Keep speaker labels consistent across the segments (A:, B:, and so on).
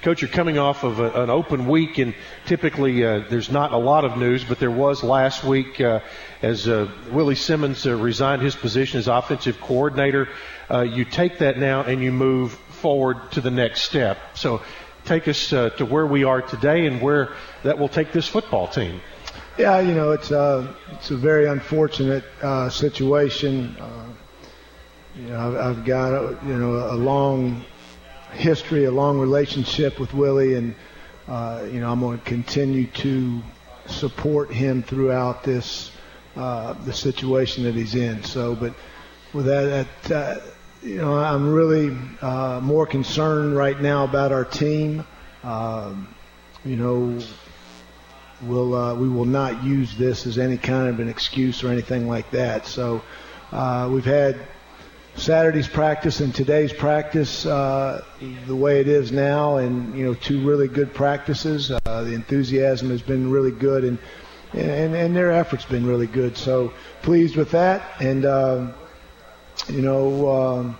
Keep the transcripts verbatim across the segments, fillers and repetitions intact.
A: Coach, you're coming off of a, an open week, and typically uh, there's not a lot of news, but there was last week uh, as uh, Willie Simmons uh, resigned his position as offensive coordinator. Uh, you take that now and you move forward to the next step. So take us uh, to where we are today and where that will take this football team.
B: Yeah, you know, it's a, it's a very unfortunate uh, situation. Uh, you know, I've, I've got, a, you know, a long history, a long relationship with Willie, and, uh, you know, I'm going to continue to support him throughout this, uh, the situation that he's in. So, but with that, that uh, you know, I'm really uh, more concerned right now about our team. Um, you know, We'll, uh, we will not use this as any kind of an excuse or anything like that. So uh, we've had Saturday's practice and today's practice uh, the way it is now, and, you know, two really good practices. Uh, the enthusiasm has been really good, and, and, and their effort's been really good. So pleased with that. And, um, you know, um,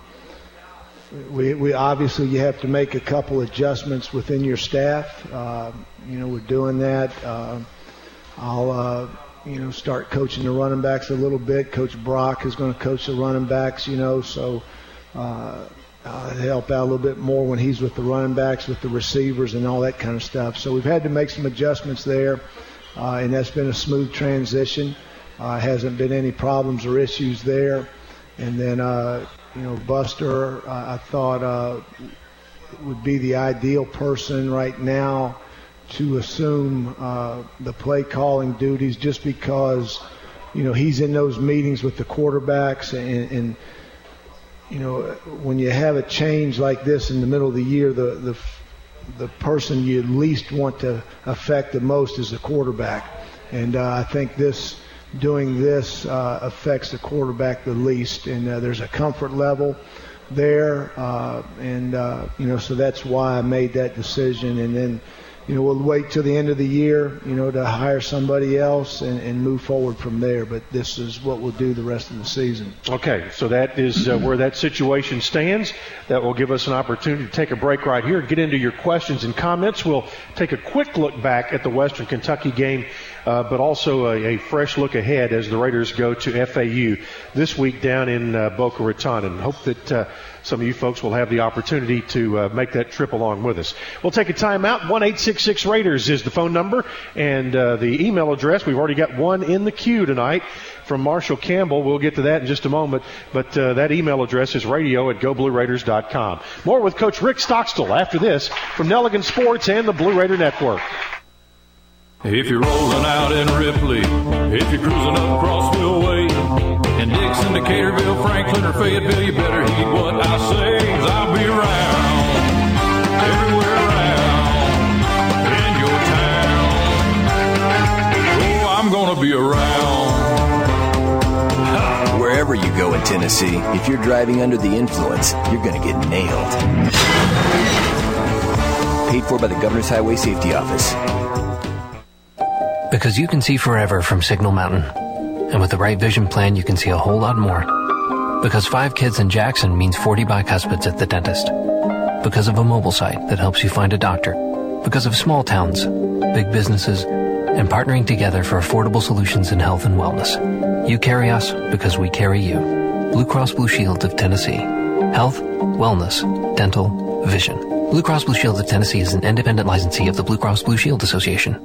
B: we, we obviously you have to make a couple adjustments within your staff. Uh, You know, we're doing that. Uh, I'll, uh, you know, start coaching the running backs a little bit. Coach Brock is going to coach the running backs, you know, so uh, I'll help out a little bit more when he's with the running backs, with the receivers and all that kind of stuff. So we've had to make some adjustments there, uh, and that's been a smooth transition. Uh, hasn't been any problems or issues there. And then, uh, you know, Buster, uh, I thought uh, would be the ideal person right now to assume uh, the play calling duties, just because, you know, he's in those meetings with the quarterbacks, and, and you know, when you have a change like this in the middle of the year, the the the person you least want to affect the most is the quarterback, and uh, I think this doing this uh, affects the quarterback the least, and uh, there's a comfort level there, uh, and uh, you know, so that's why I made that decision, and then, you know, we'll wait till the end of the year, you know, to hire somebody else and, and move forward from there. But this is what we'll do the rest of the season.
A: Okay, so that is uh, where that situation stands. That will give us an opportunity to take a break right here and get into your questions and comments. We'll take a quick look back at the Western Kentucky game, uh, but also a, a fresh look ahead as the Raiders go to F A U this week down in uh, Boca Raton, and hope that uh, some of you folks will have the opportunity to uh, make that trip along with us. We'll take a time out. one eight six six Raiders is the phone number, and uh, the email address. We've already got one in the queue tonight from Marshall Campbell. We'll get to that in just a moment, but uh, that email address is radio at go blue raiders dot com. More with Coach Rick Stockstill after this from Nelligan Sports and the Blue Raider Network.
C: If you're rolling out in Ripley, if you're cruising up Crossville Way, in Dixon, Decaturville, Franklin, or Fayetteville, you better heed what I say, 'cause I'll be around, everywhere around, in your town. Oh, I'm gonna be around.
D: Wherever you go in Tennessee, if you're driving under the influence, you're gonna get nailed. Paid for by the Governor's Highway Safety Office.
E: Because you can see forever from Signal Mountain. And with the right vision plan, you can see a whole lot more. Because five kids in Jackson means forty bicuspids at the dentist. Because of a mobile site that helps you find a doctor. Because of small towns, big businesses, and partnering together for affordable solutions in health and wellness. You carry us because we carry you. Blue Cross Blue Shield of Tennessee. Health, wellness, dental, vision. Blue Cross Blue Shield of Tennessee is an independent licensee of the Blue Cross Blue Shield Association.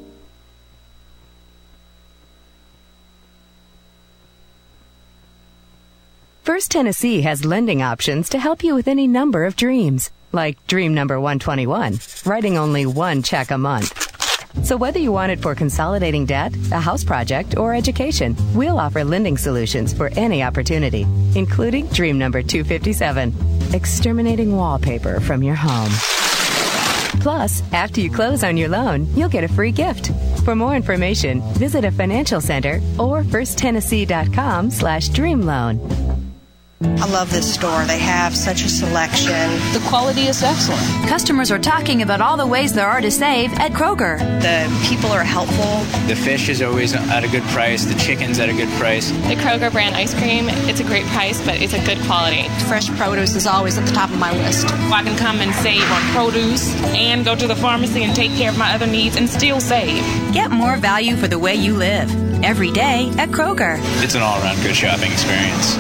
F: First Tennessee has lending options to help you with any number of dreams, like dream number one twenty-one, writing only one check a month. So whether you want it for consolidating debt, a house project, or education, we'll offer lending solutions for any opportunity, including dream number two fifty-seven, exterminating wallpaper from your home. Plus, after you close on your loan, you'll get a free gift. For more information, visit a financial center or first tennessee dot com slash dream loan.
G: I love this store. They have such a selection.
H: The quality is excellent.
I: Customers are talking about all the ways there are to save at Kroger.
G: The people are helpful.
J: The fish is always at a good price. The chicken's at a good price.
K: The Kroger brand ice cream, it's a great price, but it's a good quality.
L: Fresh produce is always at the top of my list.
K: I can come and save on produce and go to the pharmacy and take care of my other needs and still save.
I: Get more value for the way you live. Every day at Kroger.
J: It's an all-around good shopping experience.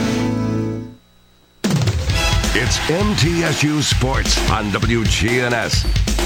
M: It's M T S U Sports on W G N S.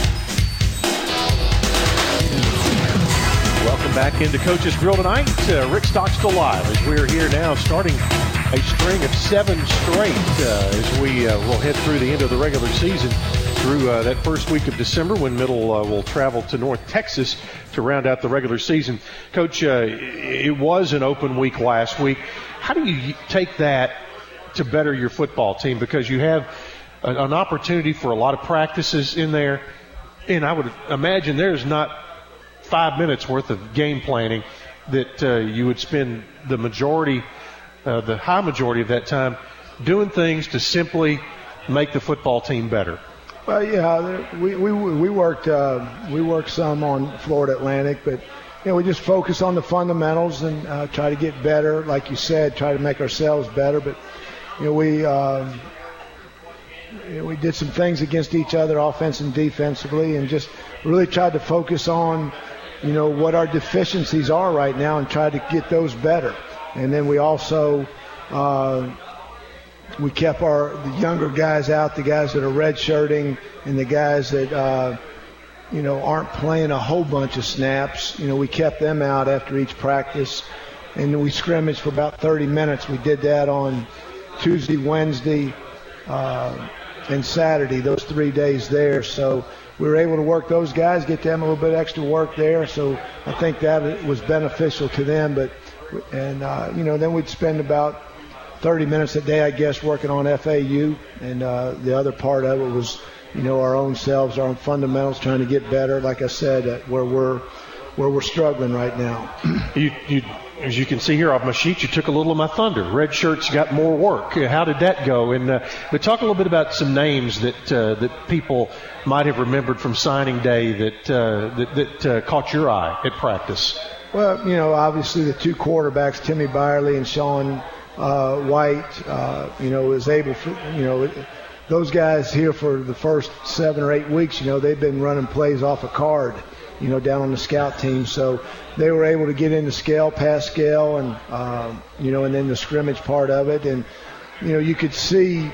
A: Welcome back into Coach's Grill tonight. Uh, Rick Stockstill live as we're here now starting a string of seven straight uh, as we uh, will head through the end of the regular season through uh, that first week of December when Middle uh, will travel to North Texas to round out the regular season. Coach, uh, it was an open week last week. How do you take that to better your football team? Because you have an, an opportunity for a lot of practices in there, and I would imagine there's not five minutes worth of game planning that uh, you would spend the majority, uh, the high majority of that time doing things to simply make the football team better.
B: Well, yeah, we we we worked uh, we worked some on Florida Atlantic, but you know we just focus on the fundamentals and uh, try to get better, like you said, try to make ourselves better. But you know we um, you know, we did some things against each other, offense and defensively, and just really tried to focus on you know what our deficiencies are right now and try to get those better. And then we also uh, we kept our the younger guys out, the guys that are redshirting and the guys that uh, you know aren't playing a whole bunch of snaps. You know, we kept them out after each practice, and we scrimmaged for about thirty minutes. We did that on Tuesday, Wednesday, uh, and Saturday. Those three days there. So we were able to work those guys, get them a little bit extra work there. So I think that was beneficial to them. But and uh, you know, then we'd spend about thirty minutes a day, I guess, working on F A U, and uh, the other part of it was, you know, our own selves, our own fundamentals, trying to get better. Like I said, uh, where we're where we're struggling right now.
A: You, you, as you can see here off my sheet, you took a little of my thunder. Red shirts got more work. How did that go? And uh, but talk a little bit about some names that uh, that people might have remembered from signing day that uh, that, that uh, caught your eye at practice.
B: Well, you know, obviously the two quarterbacks, Timmy Byerly and Sean Uh, White, uh, you know, is able to, you know, those guys here for the first seven or eight weeks, you know, they've been running plays off a card, you know, down on the scout team. So they were able to get into scale, pass scale, and, um, you know, and then the scrimmage part of it. And, you know, you could see,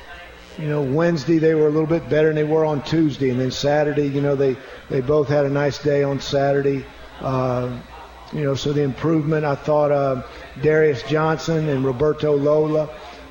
B: you know, Wednesday they were a little bit better than they were on Tuesday. And then Saturday, you know, they, they both had a nice day on Saturday. Uh, You know, so the improvement, I thought uh, Darius Johnson and Roberto Lola,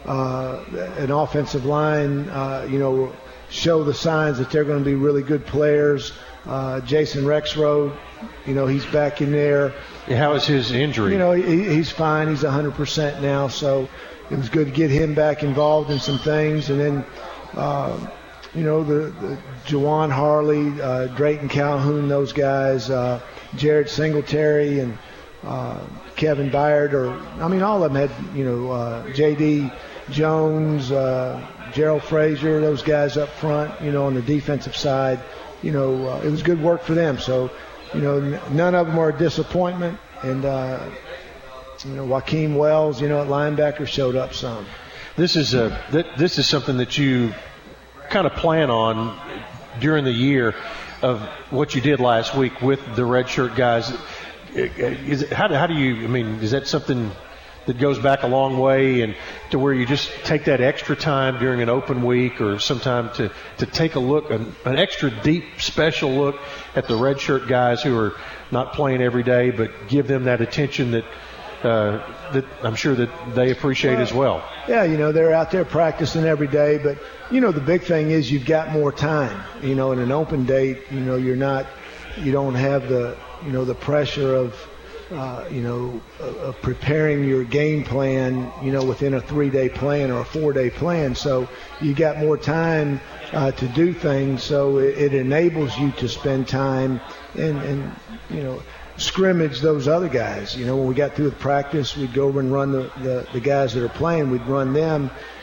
B: uh, an offensive line, uh, you know, show the signs that they're going to be really good players. Uh, Jason Rexroad, you know, he's back in there.
A: Yeah, how is his injury?
B: You know, he, he's fine. He's one hundred percent now, so it was good to get him back involved in some things. And then, uh, you know, the, the Juwan Harley, uh, Drayton Calhoun, those guys, uh, Jared Singletary and uh, Kevin Byard, or I mean, all of them had, you know, uh, J D Jones, uh, Gerald Frazier, those guys up front, you know, on the defensive side. You know, uh, it was good work for them. So, you know, n- none of them are a disappointment. And, uh, you know, Joaquin Wells, you know, at linebacker showed up some.
A: This is a th- this is something that you kind of plan on during the year of what you did last week with the redshirt guys. Is it, how, do, how do you, I mean, is that something that goes back a long way and to where you just take that extra time during an open week or sometime to, to take a look, an, an extra deep, special look at the redshirt guys who are not playing every day, but give them that attention that uh, that I'm sure that they appreciate well, as well.
B: Yeah, you know, they're out there practicing every day, but, you know, the big thing is you've got more time. You know, in an open date, you know, you're not, you don't have the, you know, the pressure of, uh, you know, of, of preparing your game plan, you know, within a three-day plan or a four-day plan. So you got more time uh, to do things, so it, it enables you to spend time and, and, you know, scrimmage those other guys. You know, when we got through with practice, we'd go over and run the, the, the guys that are playing. We'd run them,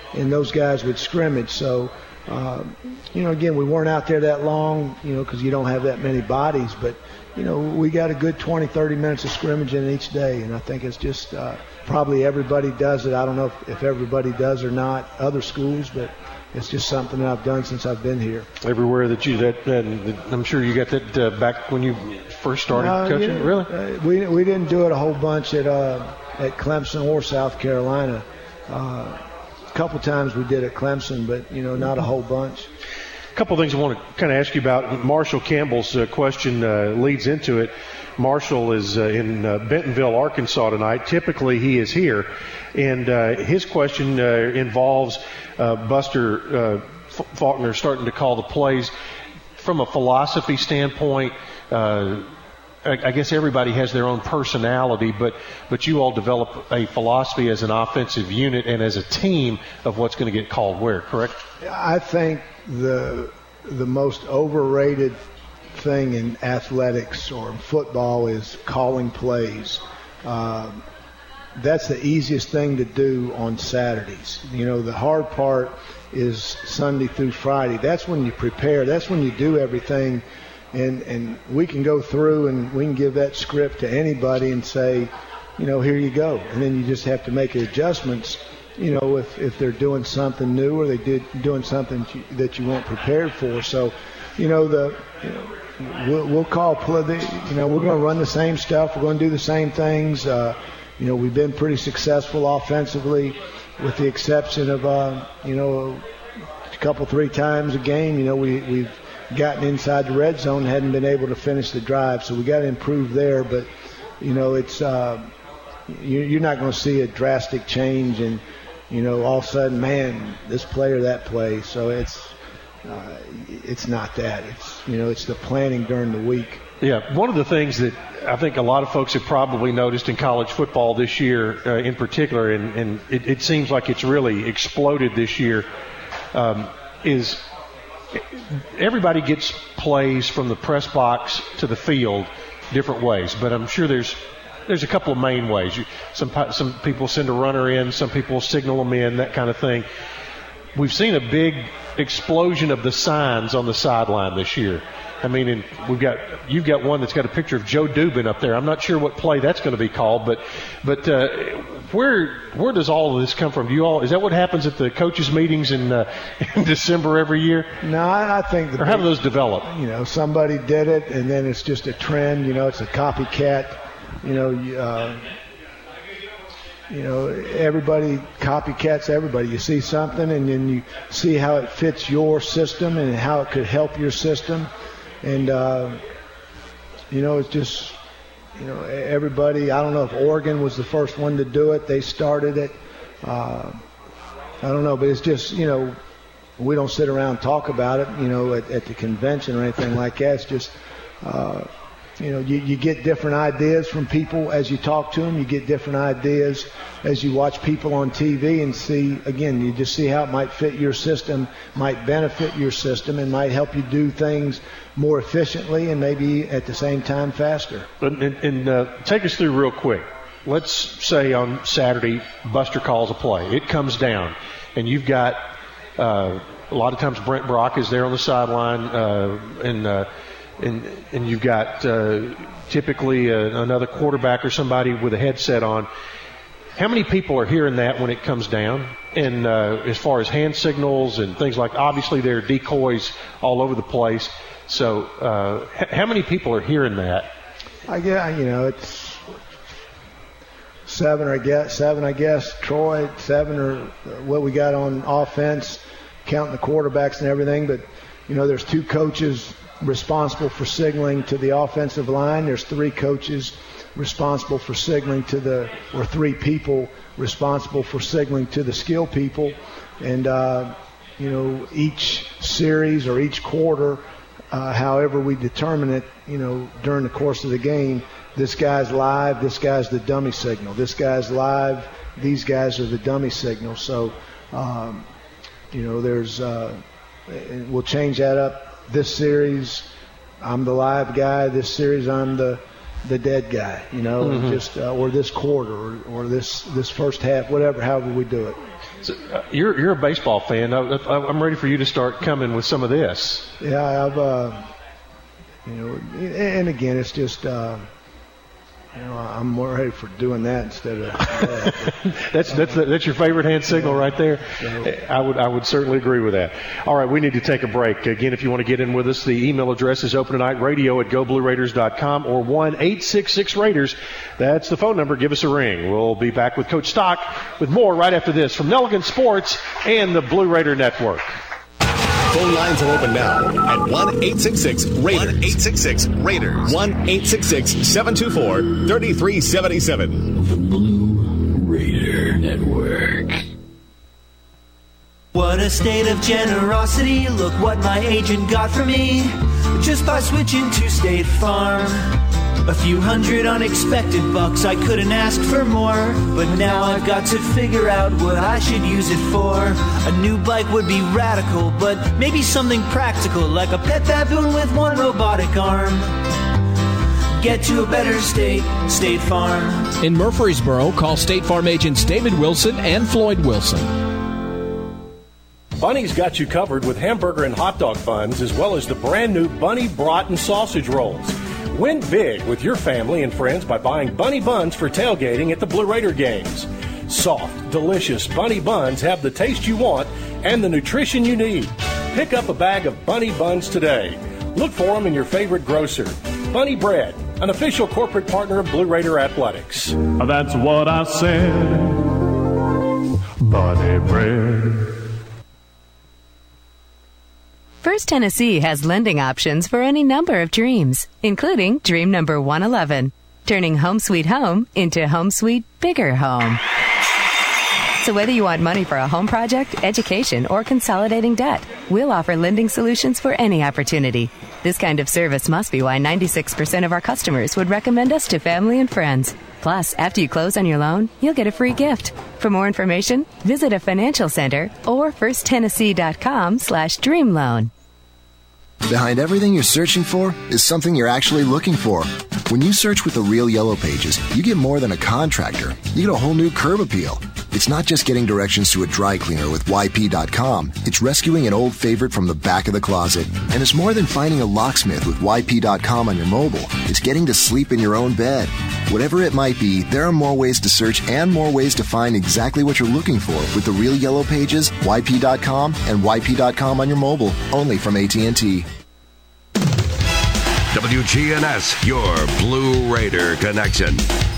B: and those guys would scrimmage. So, uh, you know, again, we weren't out there that long, you know, because you don't have that many bodies. But, you know, we got a good twenty, thirty minutes of scrimmaging each day, and I think it's just uh, probably everybody does it. I don't know if, if everybody does or not, other schools, but it's just something that I've done since I've been here.
A: Everywhere that you that, and I'm sure you got that uh, back when you first started
B: uh,
A: coaching.
B: Yeah,
A: really?
B: Uh, we we didn't do it a whole bunch at uh, at Clemson or South Carolina. Uh, a couple times we did at Clemson, but you know, not a whole bunch.
A: A couple of things I want to kind of ask you about. Marshall Campbell's uh, question uh, leads into it. Marshall is uh, in uh, Bentonville, Arkansas tonight. Typically, he is here. And uh, his question uh, involves uh, Buster uh, Faulkner starting to call the plays. From a philosophy standpoint, uh, I, I guess everybody has their own personality, but, but you all develop a philosophy as an offensive unit and as a team of what's going to get called where, correct?
B: I think the the most overrated thing in athletics or in football is calling plays. Uh, that's the easiest thing to do on Saturdays. You know, the hard part is Sunday through Friday. That's when you prepare. That's when you do everything. And, and we can go through and we can give that script to anybody and say, you know, here you go. And then you just have to make adjustments, you know, if, if they're doing something new or they did doing something that you weren't prepared for. So, you know, the you know, we'll, we'll call play. The, you know, we're going to run the same stuff. We're going to do the same things. Uh, you know, we've been pretty successful offensively, with the exception of uh, you know, a couple three times a game. You know, we we've gotten inside the red zone, hadn't been able to finish the drive, so we got to improve there. But you know, it's uh, you, you're not going to see a drastic change, and you know, all of a sudden, man, this play or that play. So it's uh, it's not that. It's you know, it's the planning during the week.
A: Yeah, one of the things that I think a lot of folks have probably noticed in college football this year, uh, in particular, and, and it, it seems like it's really exploded this year, um, is everybody gets plays from the press box to the field different ways. But I'm sure there's there's a couple of main ways. You, some some people send a runner in, some people signal them in, that kind of thing. We've seen a big explosion of the signs on the sideline this year. I mean, and we've got you've got one that's got a picture of Joe Dubin up there. I'm not sure what play that's going to be called, but but uh, where where does all of this come from? Do you all is that what happens at the coaches' meetings in, uh, in December every year?
B: No, I think the
A: or how do those develop?
B: You know, somebody did it, and then it's just a trend. You know, it's a copycat. You know, uh, you know, everybody copycats everybody. You see something, and then you see how it fits your system and how it could help your system. And, uh, you know, it's just, you know, everybody, I don't know if Oregon was the first one to do it. They started it. Uh, I don't know, but it's just, you know, we don't sit around and talk about it, you know, at, at the convention or anything like that. It's just, uh, you know, you, you get different ideas from people as you talk to them. You get different ideas as you watch people on T V and see, again, you just see how it might fit your system, might benefit your system, and might help you do things more efficiently and maybe at the same time faster.
A: And, and, and uh, take us through real quick. Let's say on Saturday, Buster calls a play. It comes down, and you've got uh, a lot of times Brent Brock is there on the sideline, uh, and uh, and and you've got uh, typically uh, another quarterback or somebody with a headset on. How many people are hearing that when it comes down? And uh, as far as hand signals and things like, obviously there are decoys all over the place. So uh, h- how many people are hearing that?
B: I guess, you know, it's seven, or I guess, seven, I guess, Troy, seven or what we got on offense, counting the quarterbacks and everything. But, you know, there's two coaches responsible for signaling to the offensive line. There's three coaches responsible for signaling to the, or three people responsible for signaling to the skill people. And, uh, you know, each series or each quarter, uh, however we determine it, you know, during the course of the game, this guy's live, this guy's the dummy signal. This guy's live, these guys are the dummy signal. So, um, you know, there's, uh, we'll change that up. This series, I'm the live guy. This series, I'm the the dead guy, you know, mm-hmm. just uh, or this quarter or, or this this first half, whatever, however we do it.
A: So, uh, you're you're a baseball fan. I, I'm ready for you to start coming with some of this.
B: Yeah, I've uh, you know, and again, it's just. Uh, You know, I'm more ready for doing that instead of that.
A: that's that's that's your favorite hand signal right there. I would I would certainly agree with that. All right, we need to take a break. Again, if you want to get in with us, the email address is open tonight radio at go blue raiders dot com or one eight six six Raiders. That's the phone number. Give us a ring. We'll be back with Coach Stock with more right after this from Nelligan Sports and the Blue Raider Network.
N: Phone lines are open now at one eight six six Raiders. one eight six six Raiders. one eight six six seven two four three three seven seven.
C: The Blue Raider Network.
O: What a state of generosity. Look what my agent got for me just by switching to State Farm. A few hundred unexpected bucks, I couldn't ask for more. But now I've got to figure out what I should use it for. A new bike would be radical, but maybe something practical, like a pet baboon with one robotic arm. Get to a better state, State Farm.
P: In Murfreesboro, call State Farm agents David Wilson and Floyd Wilson.
Q: Bunny's got you covered with hamburger and hot dog buns, as well as the brand new Bunny Broughton sausage rolls. Win big with your family and friends by buying Bunny Buns for tailgating at the Blue Raider games. Soft, delicious Bunny Buns have the taste you want and the nutrition you need. Pick up a bag of Bunny Buns today. Look for them in your favorite grocer. Bunny Bread, an official corporate partner of Blue Raider Athletics.
C: That's what I said. Bunny Bread.
F: First Tennessee has lending options for any number of dreams, including dream number one eleven, turning home sweet home into home sweet bigger home. So whether you want money for a home project, education, or consolidating debt, we'll offer lending solutions for any opportunity. This kind of service must be why ninety-six percent of our customers would recommend us to family and friends. Plus, after you close on your loan, you'll get a free gift. For more information, visit a financial center or first tennessee dot com slash dream loan.
R: Behind everything you're searching for is something you're actually looking for. When you search with the Real Yellow Pages, you get more than a contractor. You get a whole new curb appeal. It's not just getting directions to a dry cleaner with Y P dot com. It's rescuing an old favorite from the back of the closet. And it's more than finding a locksmith with Y P dot com on your mobile. It's getting to sleep in your own bed. Whatever it might be, there are more ways to search and more ways to find exactly what you're looking for with the Real Yellow Pages, Y P dot com, and Y P dot com on your mobile. Only from A T and T.
M: W G N S, your Blue Raider connection.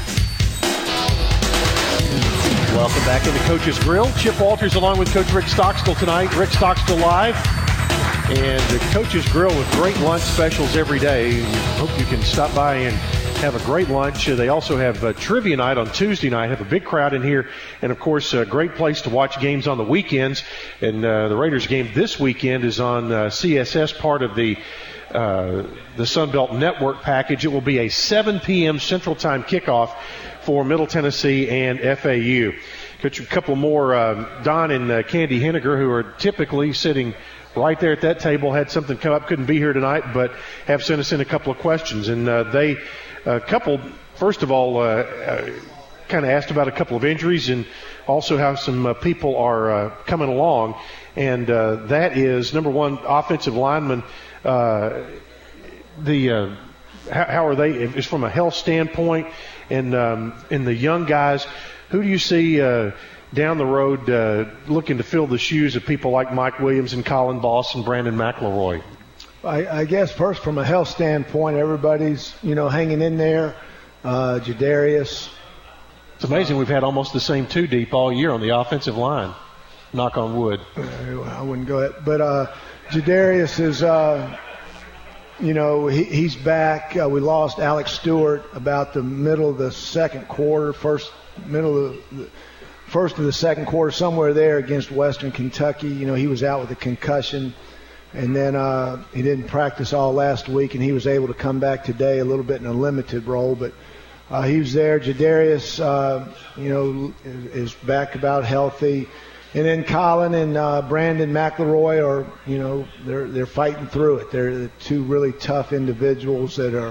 A: Welcome back into Coach's Grill. Chip Walters along with Coach Rick Stockstill tonight. Rick Stockstill live. And the Coach's Grill with great lunch specials every day. Hope you can stop by and have a great lunch. Uh, they also have uh, trivia night on Tuesday night. Have a big crowd in here. And, of course, a great place to watch games on the weekends. And uh, the Raiders game this weekend is on uh, C S S, part of the uh, the Sunbelt Network package. It will be a seven p.m. Central Time kickoff for Middle Tennessee and F A U. Got a couple more. Uh, Don and uh, Candy Henniger, who are typically sitting right there at that table, had something come up, couldn't be here tonight, but have sent us in a couple of questions. And uh, they, a couple, first of all, uh, uh, kind of asked about a couple of injuries and also how some uh, people are uh, coming along. And uh, that is, number one, offensive linemen. Uh, the uh, how, how are they, is from a health standpoint, and um, in the young guys, who do you see uh, down the road uh, looking to fill the shoes of people like Mike Williams and Colin Boss and Brandon McElroy?
B: I, I guess first from a health standpoint, everybody's, you know, hanging in there. Uh, Jadarius.
A: It's amazing we've had almost the same two deep all year on the offensive line. Knock on wood.
B: I wouldn't go ahead. But uh, Jadarius is, uh, you know, he, he's back. Uh, we lost Alex Stewart about the middle of the second quarter, first middle of the first of the second quarter, somewhere there against Western Kentucky. You know, he was out with a concussion. And then uh, he didn't practice all last week, and he was able to come back today a little bit in a limited role. But uh, he was there. Jadarius, uh, you know, is, is back about healthy. And then Colin and uh, Brandon McElroy are, you know, they're they're fighting through it. They're two really tough individuals that are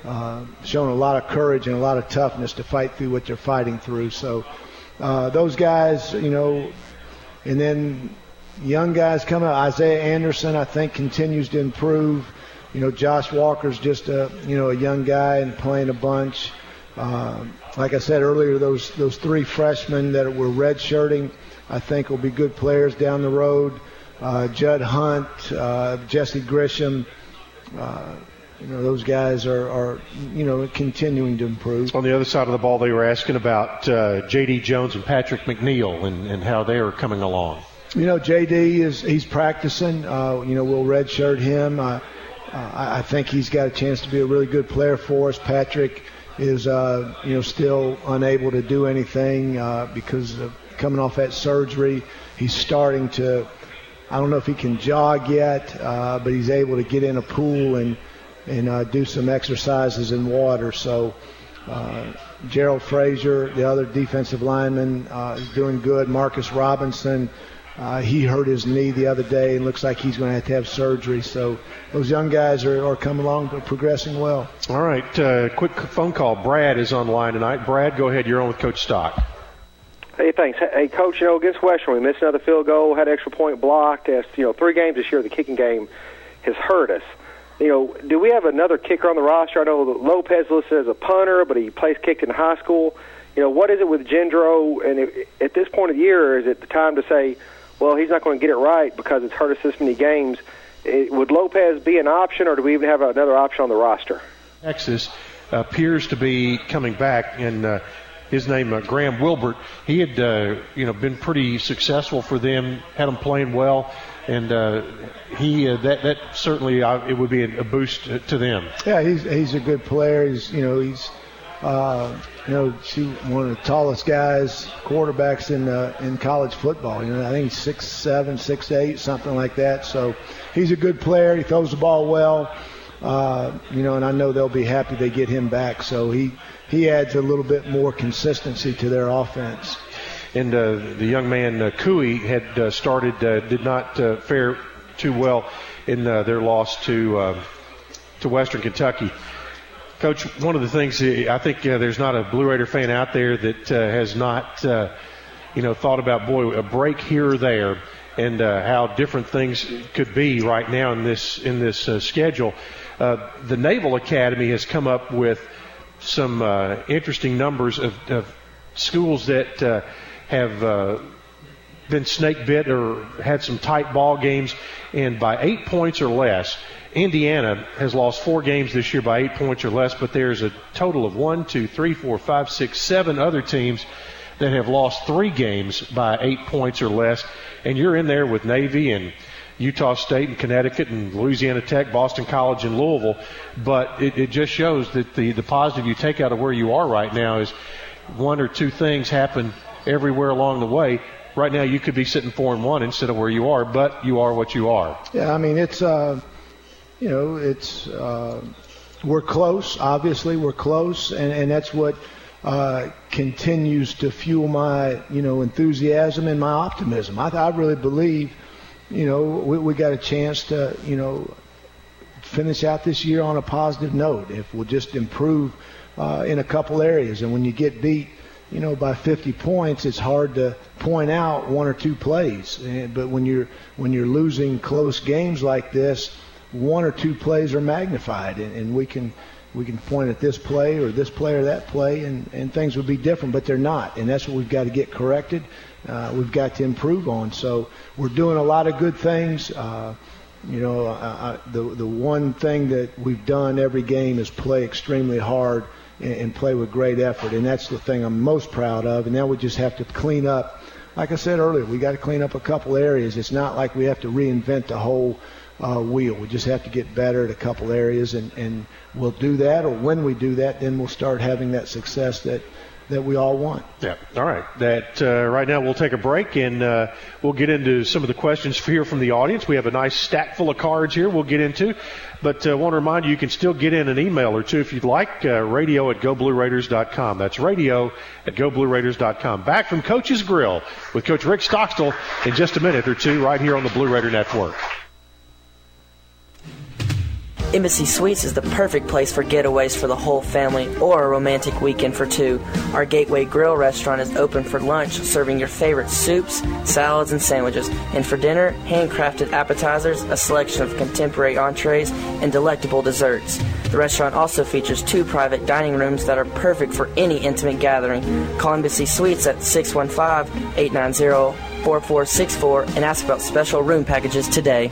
B: uh, shown a lot of courage and a lot of toughness to fight through what they're fighting through. So uh, those guys, you know, and then young guys coming up. Isaiah Anderson, I think, continues to improve. You know, Josh Walker's just a, you know, a young guy and playing a bunch. Uh, like I said earlier, those those three freshmen that were redshirting, I think will be good players down the road. Uh, Judd Hunt, uh, Jesse Grisham, uh, you know, those guys are, are, you know, continuing to improve.
A: On the other side of the ball, they were asking about uh, J D. Jones and Patrick McNeil and, and how they are coming along.
B: You know, J D is he's practicing. Uh, you know, we'll redshirt him. Uh, uh, I think he's got a chance to be a really good player for us. Patrick is, uh, you know, still unable to do anything uh, because of coming off that surgery. He's starting to, I don't know if he can jog yet, uh, but he's able to get in a pool and and uh, do some exercises in water. So uh, Gerald Frazier, the other defensive lineman, uh, is doing good. Marcus Robinson, uh, he hurt his knee the other day and looks like he's going to have to have surgery. So those young guys are, are coming along, but progressing well.
A: All right, uh, quick phone call. Brad is on the line tonight. Brad, go ahead. You're on with Coach Stock.
S: Hey, thanks. Hey, Coach, you know, against Western, we missed another field goal, had extra point blocked. As, you know, three games this year, the kicking game has hurt us. You know, do we have another kicker on the roster? I know that Lopez listed as a punter, but he plays kicked in high school. You know, what is it with Gendro? And it, at this point of the year, is it the time to say, well, he's not going to get it right because it's hurt us this many games? It, would Lopez be an option, or do we even have another option on the roster?
A: Texas appears to be coming back, and uh, his name, uh, Graham Wilbert, he had, uh, you know, been pretty successful for them, had them playing well, and uh, he uh, that that certainly uh, it would be a, a boost to them.
B: Yeah, he's he's a good player. He's you know he's uh, you know one of the tallest guys, quarterbacks in uh, in college football. You know, I think he's six seven, six eight, something like that. So he's a good player. He throws the ball well. Uh, you know, and I know they'll be happy they get him back. So he. He adds a little bit more consistency to their offense.
A: And uh, the young man, uh, Cooey, had uh, started, uh, did not uh, fare too well in uh, their loss to uh, to Western Kentucky. Coach, one of the things, I think uh, there's not a Blue Raider fan out there that uh, has not, uh, you know, thought about, boy, a break here or there, and uh, how different things could be right now in this, in this uh, schedule. Uh, the Naval Academy has come up with some uh, interesting numbers of, of schools that uh, have uh, been snake bit or had some tight ball games, and by eight points or less. Indiana has lost four games this year by eight points or less, but there's a total of one, two, three, four, five, six, seven other teams that have lost three games by eight points or less, and you're in there with Navy and Utah State and Connecticut and Louisiana Tech, Boston College and Louisville. But it, it just shows that the, the positive you take out of where you are right now is one or two things happen everywhere along the way. Right now you could be sitting four and one instead of where you are, but you are what you are.
B: Yeah, I mean, it's, uh, you know, it's, uh, we're close. Obviously we're close, and, and that's what uh, continues to fuel my, you know, enthusiasm and my optimism. I, I really believe, you know, we, we got a chance to, you know, finish out this year on a positive note if we'll just improve uh, in a couple areas. And when you get beat, you know, by fifty points, it's hard to point out one or two plays. But when you're when you're losing close games like this, one or two plays are magnified, and, and we can we can point at this play or this play or that play, and, and things would be different, but they're not. And that's what we've got to get corrected. Uh, we've got to improve on. So we're doing a lot of good things. Uh, you know, I, I, the the one thing that we've done every game is play extremely hard and, and play with great effort, and that's the thing I'm most proud of. And now we just have to clean up. Like I said earlier, we got to clean up a couple areas. It's not like we have to reinvent the whole uh, wheel. We just have to get better at a couple areas, and, and we'll do that. Or when we do that, then we'll start having that success that that we all want.
A: Yeah. All right. That uh, right now we'll take a break, and uh, we'll get into some of the questions here from the audience. We have a nice stack full of cards here we'll get into, but I uh, want to remind you you can still get in an email or two if you'd like. Uh, radio at go blue raiders dot com. That's radio at go blue raiders dot com. Back from Coach's Grill with Coach Rick Stockstill in just a minute or two right here on the Blue Raider Network.
T: Embassy Suites is the perfect place for getaways for the whole family or a romantic weekend for two. Our Gateway Grill restaurant is open for lunch, serving your favorite soups, salads, and sandwiches. And for dinner, handcrafted appetizers, a selection of contemporary entrees, and delectable desserts. The restaurant also features two private dining rooms that are perfect for any intimate gathering. Call Embassy Suites at six one five, eight nine zero, four four six four and ask about special room packages today.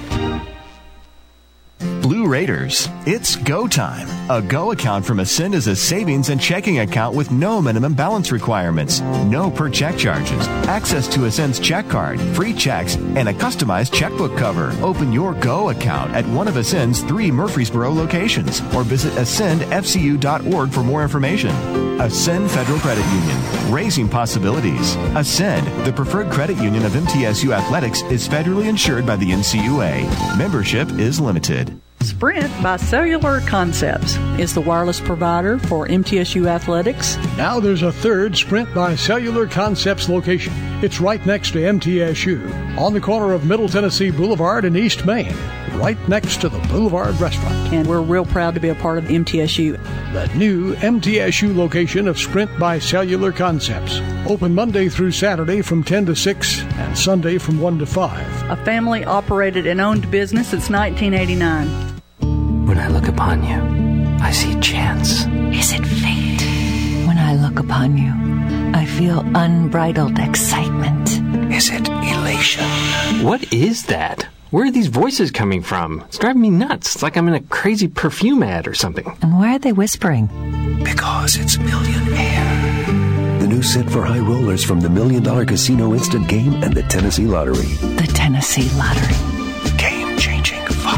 U: Blue Raiders, it's go time. A Go account from Ascend is a savings and checking account with no minimum balance requirements, no per check charges, access to Ascend's check card, free checks, and a customized checkbook cover. Open your Go account at one of Ascend's three Murfreesboro locations or visit ascend f c u dot org for more information. Ascend Federal Credit Union, raising possibilities. Ascend, the preferred credit union of M T S U Athletics, is federally insured by the N C U A. Membership is limited.
V: Sprint by Cellular Concepts is the wireless provider for M T S U Athletics.
W: Now there's a third Sprint by Cellular Concepts location. It's right next to M T S U, on the corner of Middle Tennessee Boulevard and East Main, right next to the Boulevard Restaurant.
V: And we're real proud to be a part of M T S U.
W: The new M T S U location of Sprint by Cellular Concepts. Open Monday through Saturday from ten to six and Sunday from one to five.
V: A family-operated and owned business since nineteen eighty-nine.
E: When I look upon you, I see chance.
X: Is it fate? When I look upon you, I feel unbridled excitement.
E: Is it elation? What is that? Where are these voices coming from? It's driving me nuts. It's like I'm in a crazy perfume ad or something.
X: And why are they whispering?
E: Because it's millionaire.
M: The new set for high rollers from the Million Dollar Casino Instant Game and the Tennessee Lottery.
X: The Tennessee Lottery.
E: Game-changing fun.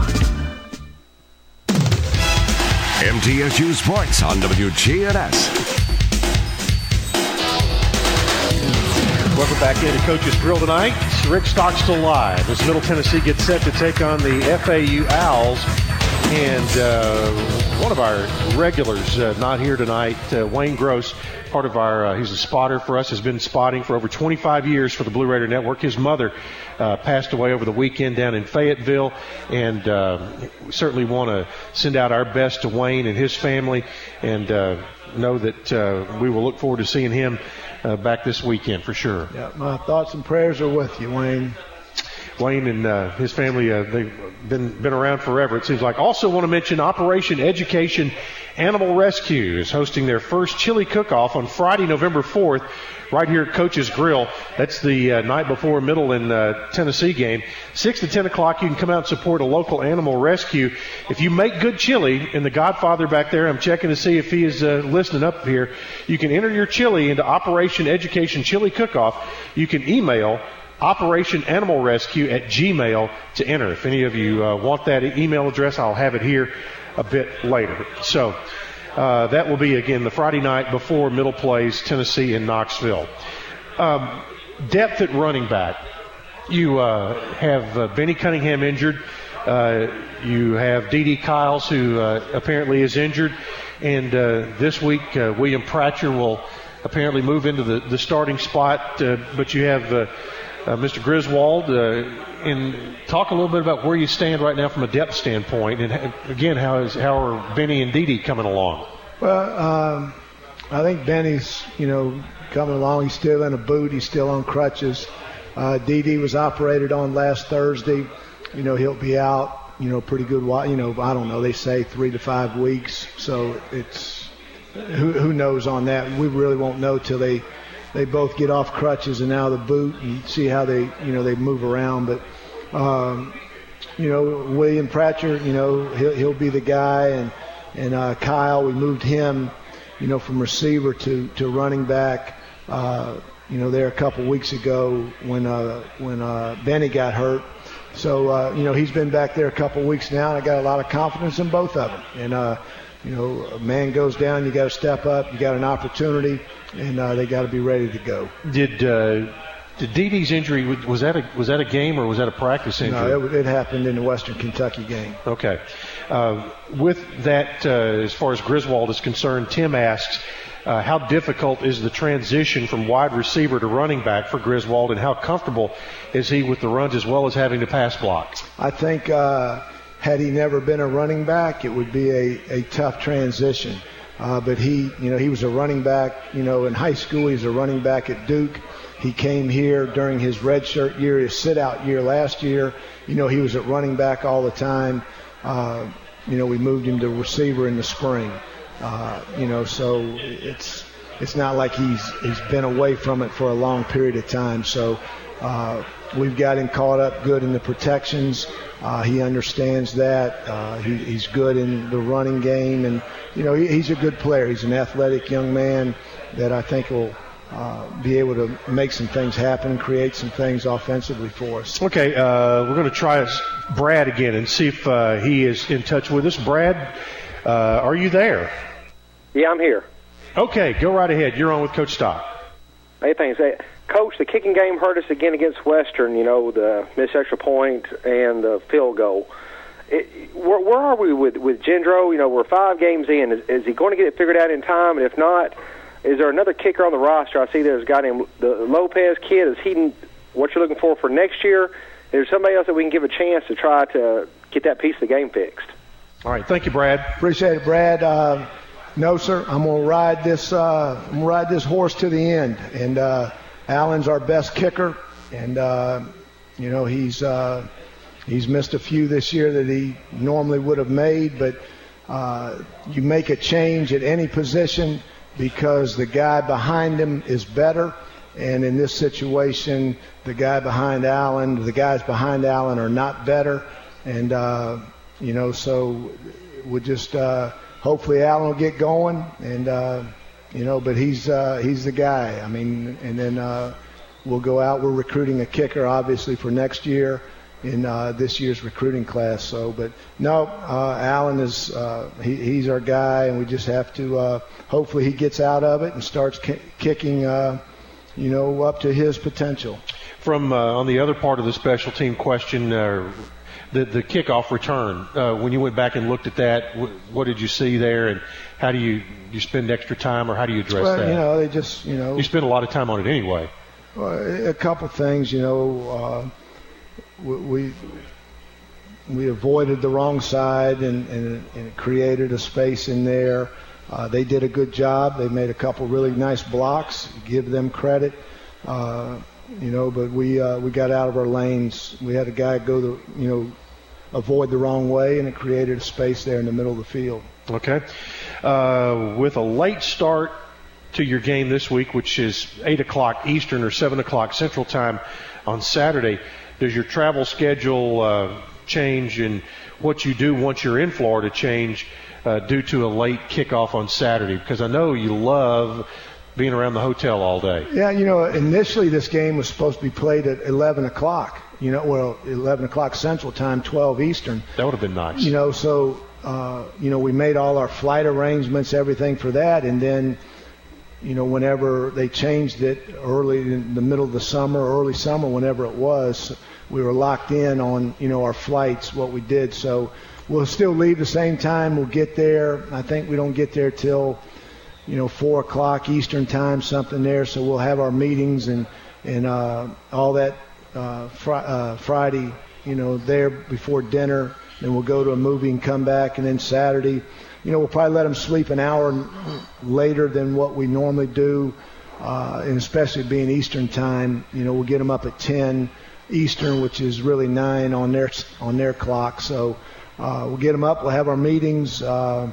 M: M T S U Sports on W G N S.
A: Welcome back into Coach's Grill tonight. Rick Stockstill live as Middle Tennessee gets set to take on the F A U Owls. And uh, one of our regulars uh, not here tonight, uh, Wayne Gross, part of our, uh, he's a spotter for us, has been spotting for over twenty-five years for the Blue Raider Network. His mother uh, passed away over the weekend down in Fayetteville, and uh, we certainly want to send out our best to Wayne and his family, and uh, know that uh, we will look forward to seeing him uh, back this weekend for sure.
B: Yeah, my thoughts and prayers are with you, Wayne.
A: Wayne and uh, his family, uh, they've been been around forever, it seems like. Also want to mention Operation Education Animal Rescue is hosting their first chili cook-off on Friday, November fourth, right here at Coach's Grill. That's the uh, night before Middle and uh, Tennessee game. six to ten o'clock, you can come out and support a local animal rescue. If you make good chili, and the Godfather back there, I'm checking to see if he is uh, listening up here, you can enter your chili into Operation Education Chili Cook-Off. You can email Operation Animal Rescue at Gmail to enter. If any of you uh, want that email address, I'll have it here a bit later. So uh, that will be, again, the Friday night before Middle plays Tennessee in Knoxville. Um, depth at running back. You uh, have uh, Benny Cunningham injured. Uh, you have D D Kyles, who uh, apparently is injured. And uh, this week, uh, William Pratcher will apparently move into the, the starting spot. Uh, but you have uh, Uh, Mister Griswold, uh, and talk a little bit about where you stand right now from a depth standpoint, and again, how is how are Benny and Dede coming along?
B: Well, um, I think Benny's, you know, coming along. He's still in a boot. He's still on crutches. Uh, Dede was operated on last Thursday. You know, he'll be out, you know, pretty good while. You know, I don't know. They say three to five weeks. So it's who, who knows on that. We really won't know till they. They both get off crutches and out of the boot and see how they, you know, they move around. But, um, you know, William Pratcher, you know, he'll, he'll be the guy. And, and uh, Kyle, we moved him, you know, from receiver to, to running back, uh, you know, there a couple weeks ago when uh, when uh, Benny got hurt. So, uh, you know, he's been back there a couple weeks now, and I got a lot of confidence in both of them. And, uh, you know, a man goes down, you got to step up, you got an opportunity, and uh, they got to be ready to go.
A: Did uh, did Dede's injury, was that a was that a game or was that a practice injury?
B: No, it, it happened in the Western Kentucky game.
A: Okay. Uh, with that, uh, as far as Griswold is concerned, Tim asks, uh, how difficult is the transition from wide receiver to running back for Griswold, and how comfortable is he with the runs as well as having to pass block?
B: I think uh, had he never been a running back, it would be a, a tough transition. Uh, but he, you know, he was a running back, you know, in high school. He was a running back at Duke. He came here during his redshirt year, his sit-out year last year. You know, he was at running back all the time. Uh, you know, we moved him to receiver in the spring. Uh, you know, so it's it's not like he's he's been away from it for a long period of time. So uh, we've got him caught up good in the protections. Uh, he understands that. Uh, he, he's good in the running game, and you know, he, he's a good player. He's an athletic young man that I think will uh, be able to make some things happen and create some things offensively for us.
A: Okay, uh, we're going to try Brad again and see if uh, he is in touch with us. Brad, uh, are you there?
S: Yeah, I'm here.
A: Okay, go right ahead. You're on with Coach Stock.
S: Hey, thanks. Hey, Coach, the kicking game hurt us again against Western, you know, the missed extra point and the field goal. It, where, where are we with, with Gendro? You know, we're five games in. Is, is he going to get it figured out in time? And if not, is there another kicker on the roster? I see there's a guy named the Lopez kid. Is he what you're looking for for next year? Is there somebody else that we can give a chance to try to get that piece of the game fixed?
A: All right. Thank you, Brad.
B: Appreciate it, Brad. Uh, no, sir. I'm going to ride this uh, I'm gonna ride this horse to the end. And uh, Allen's our best kicker. And, uh, you know, he's uh, – He's missed a few this year that he normally would have made, but uh, you make a change at any position because the guy behind him is better. And in this situation, the guy behind Allen, the guys behind Allen are not better. And, uh, you know, so we'll just uh, hopefully Allen will get going. And, uh, you know, but he's uh, he's the guy. I mean, and then uh, we'll go out. We're recruiting a kicker, obviously, for next year in uh, this year's recruiting class. So, but no, uh, Allen is uh, he, he's our guy, and we just have to uh, hopefully he gets out of it and starts ki- kicking, uh, you know, up to his potential.
A: From uh, on the other part of the special team question, uh, the the kickoff return. Uh, when you went back and looked at that, w- what did you see there, and how do you you spend extra time, or how do you address
B: well,
A: that?
B: You know, they just you know
A: you spend a lot of time on it anyway.
B: Well, a couple things, you know. Uh, We we avoided the wrong side and, and, and it created a space in there. Uh, they did a good job. They made a couple really nice blocks. Give them credit, uh, you know. But we uh, we got out of our lanes. We had a guy go the you know avoid the wrong way, and it created a space there in the middle of the field.
A: Okay, uh, with a late start to your game this week, which is eight o'clock Eastern or seven o'clock Central Time on Saturday. Does your travel schedule uh, change, and what you do once you're in Florida change uh, due to a late kickoff on Saturday? Because I know you love being around the hotel all day.
B: Yeah, you know, initially this game was supposed to be played at eleven o'clock. You know, well, eleven o'clock Central Time, twelve Eastern.
A: That would have been nice.
B: You know, so, uh, you know, we made all our flight arrangements, everything for that, and then, you know, whenever they changed it early in the middle of the summer, early summer, whenever it was, we were locked in on, you know, our flights, what we did. So we'll still leave the same time. We'll get there. I think we don't get there till, you know, four o'clock Eastern time, something there. So we'll have our meetings and, and uh, all that uh, fr- uh, Friday, you know, there before dinner. Then we'll go to a movie and come back. And then Saturday, you know, we'll probably let them sleep an hour later than what we normally do, uh, and especially being Eastern time. You know, we'll get them up at ten Eastern, which is really nine on their on their clock. So uh, we'll get them up. We'll have our meetings. Uh,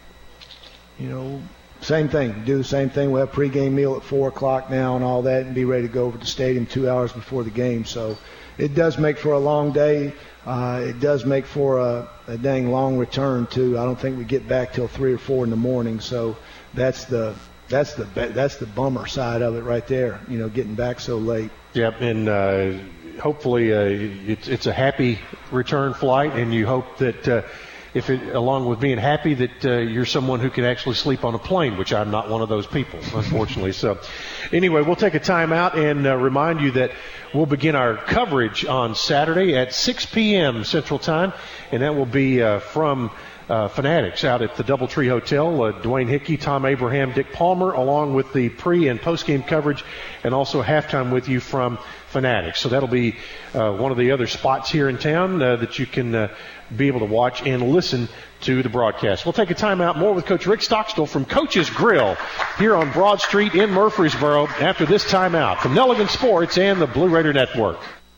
B: you know, same thing. Do the same thing. We'll have pregame meal at four o'clock now and all that, and be ready to go over to the stadium two hours before the game. So it does make for a long day. Uh, it does make for a, a dang long return too. I don't think we get back till three or four in the morning. So that's the that's the that's the bummer side of it right there. You know, getting back so late.
A: Yep, and uh, hopefully uh, it's it's a happy return flight, and you hope that uh, if it, along with being happy, that uh, you're someone who can actually sleep on a plane, which I'm not one of those people, unfortunately. So anyway, we'll take a time out and uh, remind you that we'll begin our coverage on Saturday at six p.m. Central Time, and that will be uh, from uh, Fanatics out at the Doubletree Hotel. Uh, Dwayne Hickey, Tom Abraham, Dick Palmer, along with the pre- and post-game coverage, and also halftime with you from Fanatics. So that'll be uh, one of the other spots here in town uh, that you can uh, be able to watch and listen to the broadcast. We'll take a timeout. More with Coach Rick Stockstill from Coach's Grill here on Broad Street in Murfreesboro after this timeout from Nelligan Sports and the Blue Raider Network.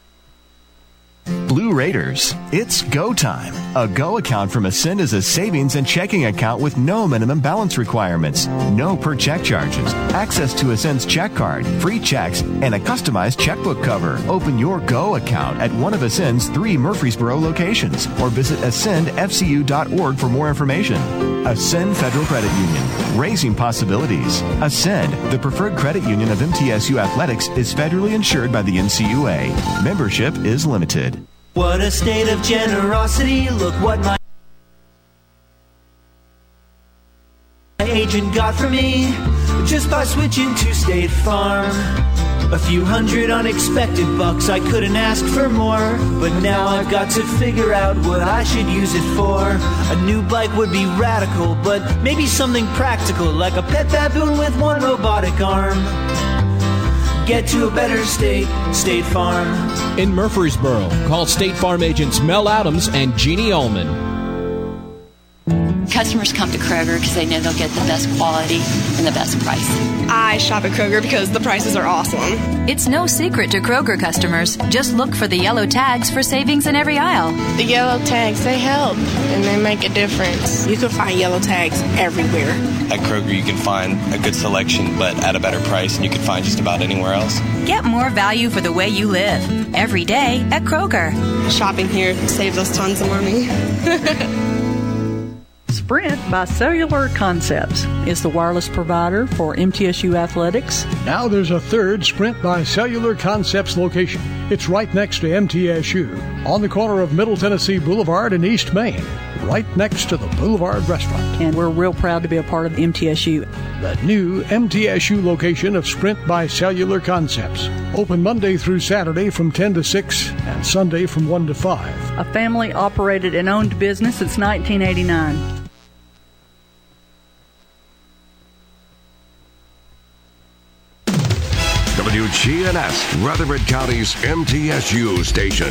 U: Blue Raiders, it's go time. A Go account from Ascend is a savings and checking account with no minimum balance requirements, no per check charges, access to Ascend's check card, free checks, and a customized checkbook cover. Open your Go account at one of Ascend's three Murfreesboro locations or visit ascend f c u dot org for more information. Ascend Federal Credit Union, raising possibilities. Ascend, the preferred credit union of M T S U Athletics, is federally insured by the N C U A. Membership is limited.
O: What a state of generosity, look what my agent got for me, just by switching to State Farm. A few hundred unexpected bucks, I couldn't ask for more, but now I've got to figure out what I should use it for. A new bike would be radical, but maybe something practical, like a pet baboon with one robotic arm. Get to a better state, State Farm.
P: In Murfreesboro, call State Farm agents Mel Adams and Jeannie Ullman.
D: Customers come to Kroger because they know they'll get the best quality and the best price.
G: I shop at Kroger because the prices are awesome.
H: It's no secret to Kroger customers. Just look for the yellow tags for savings in every aisle.
G: The yellow tags, they help, and they make a difference. You can find yellow tags everywhere.
L: At Kroger, you can find a good selection, but at a better price than you can find just about anywhere else.
I: Get more value for the way you live. Every day at Kroger.
G: Shopping here saves us tons of money.
V: Sprint by Cellular Concepts is the wireless provider for M T S U Athletics.
W: Now there's a third Sprint by Cellular Concepts location. It's right next to M T S U, on the corner of Middle Tennessee Boulevard and East Main, right next to the Boulevard Restaurant.
V: And we're real proud to be a part of M T S U.
W: The new M T S U location of Sprint by Cellular Concepts. Open Monday through Saturday from ten to six and Sunday from one to five.
V: A family-operated and owned business since nineteen eighty-nine.
Y: W G N S, Rutherford County's M T S U station.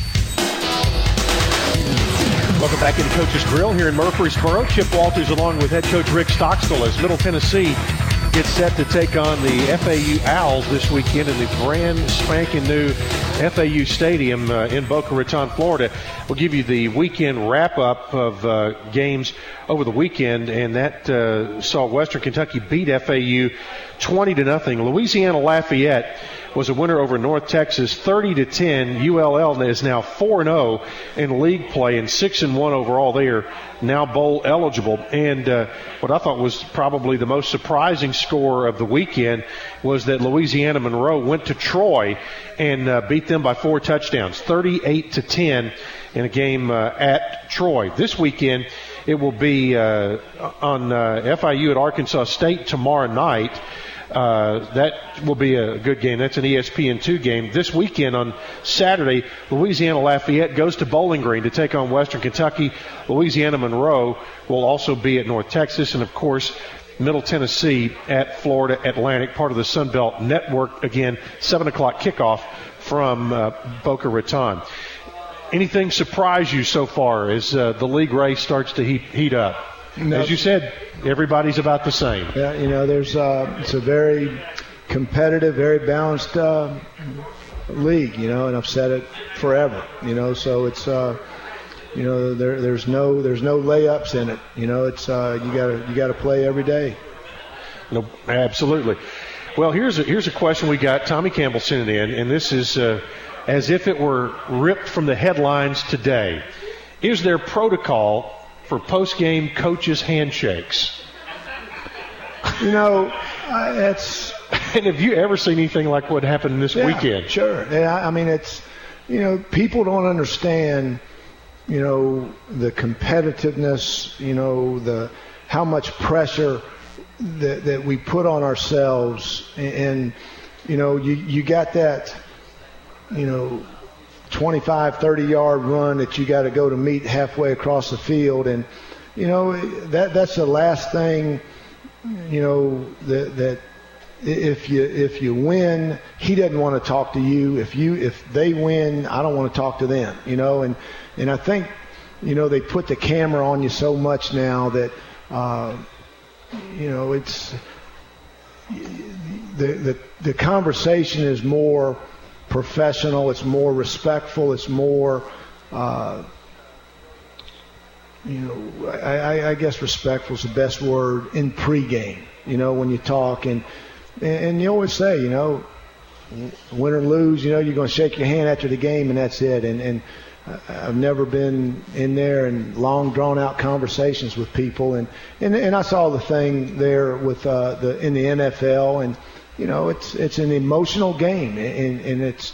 A: Welcome back into Coach's Grill here in Murfreesboro. Chip Walters along with head coach Rick Stockstill as Middle Tennessee gets set to take on the F A U Owls this weekend in the brand spanking new F A U Stadium uh, in Boca Raton, Florida. We'll give you the weekend wrap-up of uh, games over the weekend, and that uh, saw Western Kentucky beat F A U twenty to nothing. Louisiana Lafayette was a winner over North Texas thirty to ten. U L L is now four and oh in league play and six and one overall. They are now bowl eligible. And uh, what I thought was probably the most surprising score of the weekend was that Louisiana Monroe went to Troy and uh, beat them by four touchdowns, thirty-eight to ten in a game uh, at Troy. This weekend it will be uh, on uh, F I U at Arkansas State tomorrow night. Uh, that will be a good game. That's an E S P N two game. This weekend on Saturday, Louisiana Lafayette goes to Bowling Green to take on Western Kentucky. Louisiana Monroe will also be at North Texas. And, of course, Middle Tennessee at Florida Atlantic, part of the Sun Belt Network. Again, seven o'clock kickoff from uh, Boca Raton. Anything surprise you so far as uh, the league race starts to heat, heat up? No. As you said, everybody's about the same.
B: Yeah, you know, there's uh, it's a very competitive, very balanced uh, league, you know, and I've said it forever, you know, so it's, uh, you know, there, there's no there's no layups in it, you know, it's uh, you gotta you gotta play every day.
A: No, absolutely. Well, here's a, here's a question we got. Tommy Campbell sent it in, and this is uh, as if it were ripped from the headlines today. Is there protocol for post-game coaches' handshakes?
B: You know, uh, it's...
A: And have you ever seen anything like what happened this
B: yeah,
A: weekend?
B: Sure. Yeah, I mean, it's, you know, people don't understand, you know, the competitiveness, you know, the how much pressure that, that we put on ourselves. And, and you know, you, you got that, you know, twenty-five, thirty-yard run that you got to go to meet halfway across the field. And, you know, that that's the last thing, you know, that that if you if you win, he doesn't want to talk to you. If you if they win, I don't want to talk to them, you know. And and I think, you know, they put the camera on you so much now that, uh, you know, it's the the the conversation is more professional. It's more respectful. It's more, uh, you know, I, I guess respectful is the best word in pregame. You know, when you talk and and you always say, you know, win or lose, you know, you're going to shake your hand after the game and that's it. And and I've never been in there in long drawn out conversations with people. And and, and I saw the thing there with uh, the in the N F L and. You know, it's it's an emotional game, and, and it's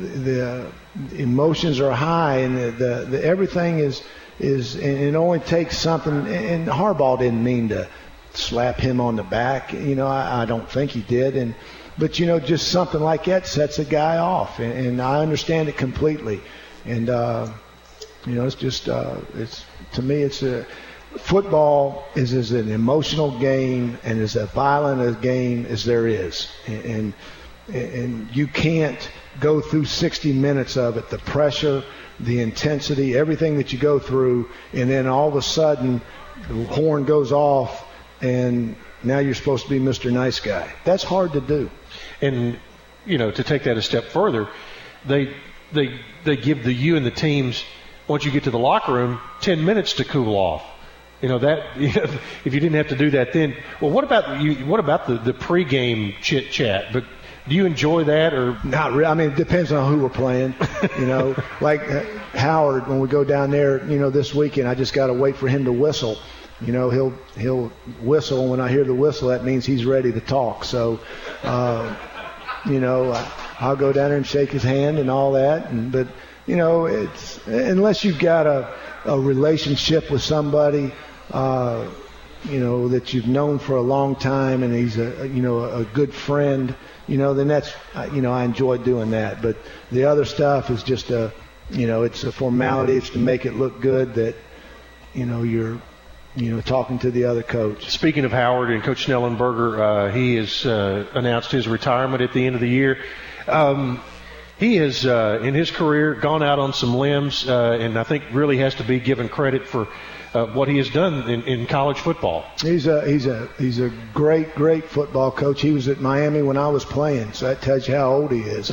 B: the emotions are high, and the, the, the everything is is and it only takes something. And Harbaugh didn't mean to slap him on the back. You know, I, I don't think he did. And but you know, just something like that sets a guy off, and, and I understand it completely. And uh, you know, it's just uh, it's to me, it's a. Football is, is an emotional game and is as violent a game as there is. And, and and you can't go through sixty minutes of it, the pressure, the intensity, everything that you go through, and then all of a sudden the horn goes off and now you're supposed to be Mister Nice Guy. That's hard to do.
A: And, you know, to take that a step further, they they they give the you and the teams, once you get to the locker room, ten minutes to cool off. You know that you know, if you didn't have to do that, then well, what about you? What about the, the pregame chit chat? But do you enjoy that or
B: not? Really? I mean, it depends on who we're playing. You know, like uh, Howard, when we go down there, you know, this weekend, I just got to wait for him to whistle. You know, he'll he'll whistle, and when I hear the whistle, that means he's ready to talk. So, uh, you know, I, I'll go down there and shake his hand and all that. And, but you know, it's unless you've got a a relationship with somebody. Uh, you know, that you've known for a long time and he's a, you know, a good friend, you know, then that's, you know, I enjoy doing that. But the other stuff is just a, you know, it's a formality. It's to make it look good that, you know, you're, you know, talking to the other coach.
A: Speaking of Howard and Coach Schnellenberger, uh, he has uh, announced his retirement at the end of the year. Um, He has, uh, in his career, gone out on some limbs, uh, and I think really has to be given credit for uh, what he has done in, in college football.
B: He's a he's a he's a great great football coach. He was at Miami when I was playing, so that tells you how old he is.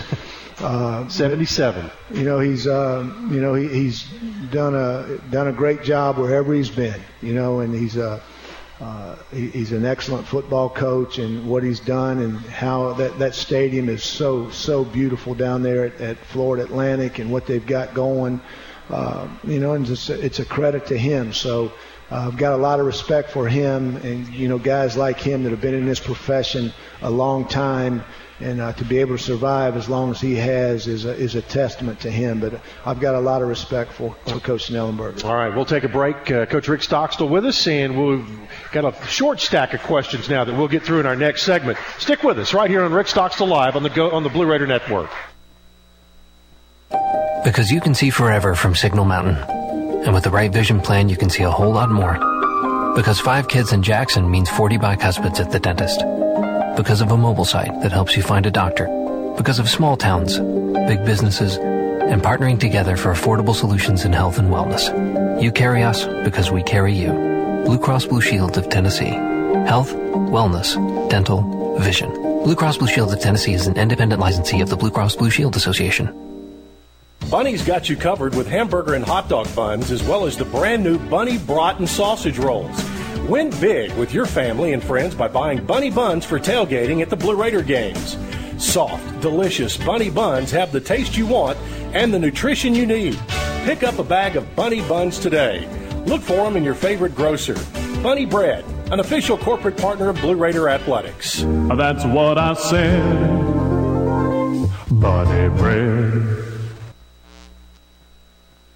A: Uh, seventy-seven.
B: You know he's uh, you know he, he's done a done a great job wherever he's been. You know, and he's a. Uh, he, he's an excellent football coach, and what he's done and how that, that stadium is so, so beautiful down there at, at Florida Atlantic and what they've got going, uh, you know, and it's a, it's a credit to him. So uh, I've got a lot of respect for him and, you know, guys like him that have been in this profession a long time. And uh, to be able to survive as long as he has is a, is a testament to him. But I've got a lot of respect for, for Coach Schnellenberger.
A: All right, we'll take a break. Uh, Coach Rick Stockstill with us, and we've got a short stack of questions now that we'll get through in our next segment. Stick with us right here on Rick Stockstill Live on the Go, on the Blue Raider Network.
E: Because you can see forever from Signal Mountain. And with the right vision plan, you can see a whole lot more. Because five kids in Jackson means forty bicuspids at the dentist. Because of a mobile site that helps you find a doctor. Because of small towns, big businesses, and partnering together for affordable solutions in health and wellness. You carry us because we carry you. Blue Cross Blue Shield of Tennessee. Health, wellness, dental, vision. Blue Cross Blue Shield of Tennessee is an independent licensee of the Blue Cross Blue Shield Association.
C: Bunny's got you covered with hamburger and hot dog buns, as well as the brand new Bunny Broughton sausage rolls. Win big with your family and friends by buying Bunny Buns for tailgating at the Blue Raider games. Soft, delicious Bunny Buns have the taste you want and the nutrition you need. Pick up a bag of Bunny Buns today. Look for them in your favorite grocer. Bunny Bread, an official corporate partner of Blue Raider Athletics.
J: That's what I said. Bunny Bread.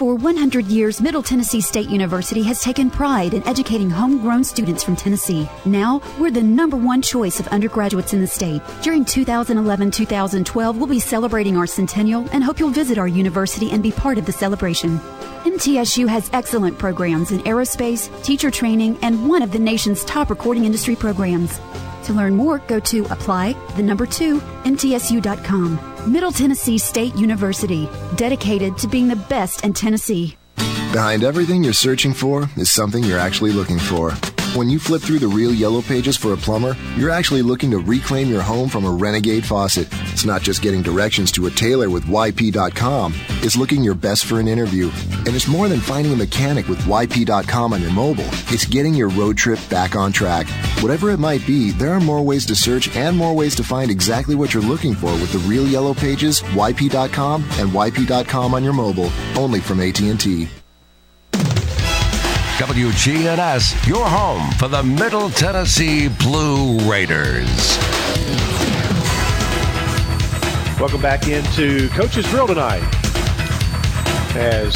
F: For one hundred years, Middle Tennessee State University has taken pride in educating homegrown students from Tennessee. Now, we're the number one choice of undergraduates in the state. During two thousand eleven to two thousand twelve, we'll be celebrating our centennial and hope you'll visit our university and be part of the celebration. M T S U has excellent programs in aerospace, teacher training, and one of the nation's top recording industry programs. To learn more, go to apply, the number two, M T S U dot com. Middle Tennessee State University, dedicated to being the best in Tennessee.
K: Behind everything you're searching for is something you're actually looking for. When you flip through the Real Yellow Pages for a plumber, you're actually looking to reclaim your home from a renegade faucet. It's not just getting directions to a tailor with Y P dot com. It's looking your best for an interview. And it's more than finding a mechanic with Y P dot com on your mobile. It's getting your road trip back on track. Whatever it might be, there are more ways to search and more ways to find exactly what you're looking for with the Real Yellow Pages, Y P dot com, and Y P dot com on your mobile. Only from A T and T.
Y: W G N S, your home for the Middle Tennessee Blue Raiders.
A: Welcome back into Coach's Drill tonight, as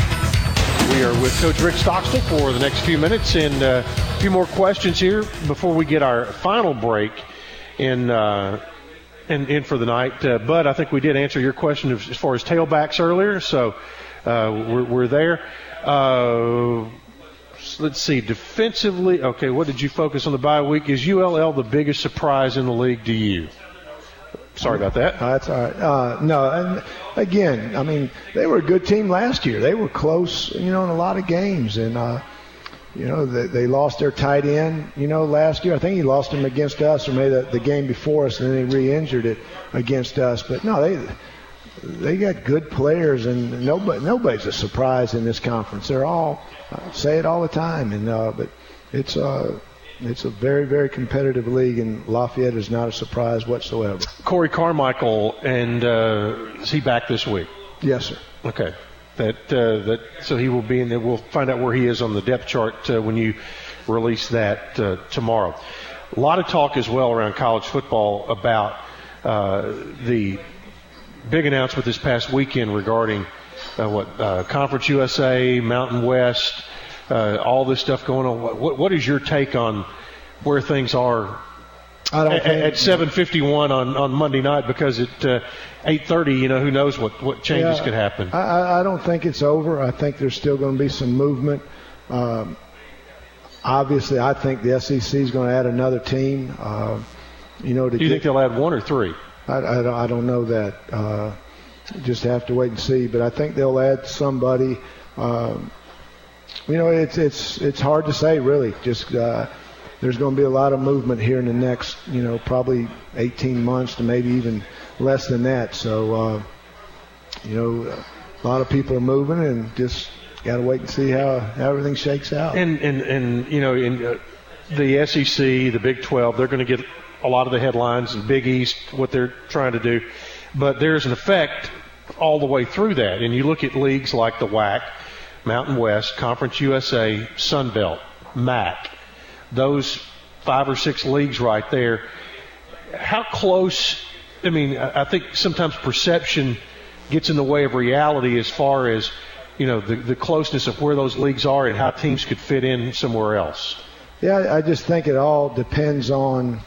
A: we are with Coach Rick Stockstill for the next few minutes, and uh, a few more questions here before we get our final break in uh, in, in for the night. Uh, Bud, I think we did answer your question as far as tailbacks earlier, so uh, we're, we're there. Uh, Let's see, defensively, okay, what did you focus on the bye week? Is U L L the biggest surprise in the league to you? Sorry about that.
B: Uh, that's all right. Uh, no, and again, I mean, they were a good team last year. They were close, you know, in a lot of games. And, uh, you know, they, they lost their tight end, you know, last year. I think he lost him against us or maybe the, the game before us, and then he re-injured it against us. But, no, they they got good players, and nobody nobody's a surprise in this conference. They're all – I say it all the time, and uh, but it's uh, it's a very, very competitive league, and Lafayette is not a surprise whatsoever.
A: Corey Carmichael, and uh, is he back this week?
B: Yes, sir.
A: Okay, that uh, that so he will be in there. We'll find out where he is on the depth chart uh, when you release that uh, tomorrow. A lot of talk as well around college football about uh, the big announcement this past weekend regarding. Uh, what uh, Conference U S A, Mountain West, uh, all this stuff going on. What, what is your take on where things are
B: I don't
A: at,
B: think,
A: at seven fifty-one on, on Monday night? Because at uh, eight thirty, you know, who knows what, what changes
B: yeah,
A: could happen.
B: I, I don't think it's over. I think there's still going to be some movement. Um, obviously, I think the S E C is going to add another team. Uh, you know, to
A: Do you
B: get,
A: think they'll add one or three?
B: I, I, don't, I don't know that. Uh, Just have to wait and see, but I think they'll add somebody. Um, you know, it's it's it's hard to say, really. Just uh, there's going to be a lot of movement here in the next, you know, probably eighteen months to maybe even less than that. So, uh, you know, a lot of people are moving, and just got to wait and see how, how everything shakes out.
A: And and and you know, in uh, the S E C, the Big twelve, they're going to get a lot of the headlines, and Big East, what they're trying to do. But there's an effect all the way through that. And you look at leagues like the W A C, Mountain West, Conference U S A, Sun Belt, M A C, those five or six leagues right there. How close, I mean, I think sometimes perception gets in the way of reality as far as, you know, the, the closeness of where those leagues are and how teams could fit in somewhere else.
B: Yeah, I just think it all depends on,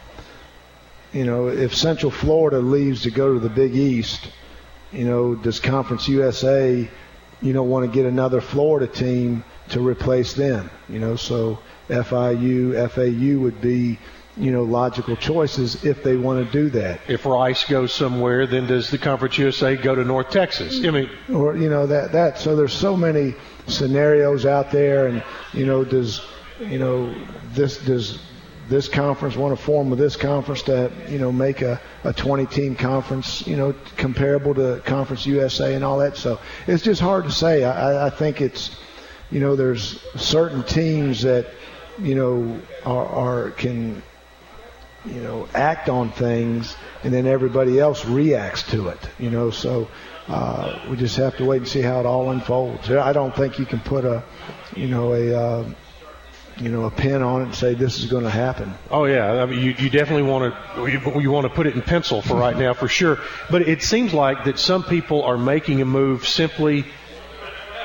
B: you know, if Central Florida leaves to go to the Big East, you know, does Conference U S A, you know, want to get another Florida team to replace them? You know, so F I U, F A U would be, you know, logical choices if they want to do that.
A: If Rice goes somewhere, then does the Conference U S A go to North Texas? I mean,
B: or, you know, that, that, so there's so many scenarios out there, and, you know, does, you know, this, does, this conference want to form with this conference to, you know, make a, a twenty-team conference, you know, comparable to Conference U S A and all that. So it's just hard to say. I, I think it's, you know, there's certain teams that, you know, are, are can, you know, act on things, and then everybody else reacts to it, you know. So uh, we just have to wait and see how it all unfolds. I don't think you can put a, you know, a uh, you know, a pin on it and say this is going to happen.
A: Oh yeah, I mean, you, you definitely want to you, you want to put it in pencil for right now for sure. But it seems like that some people are making a move simply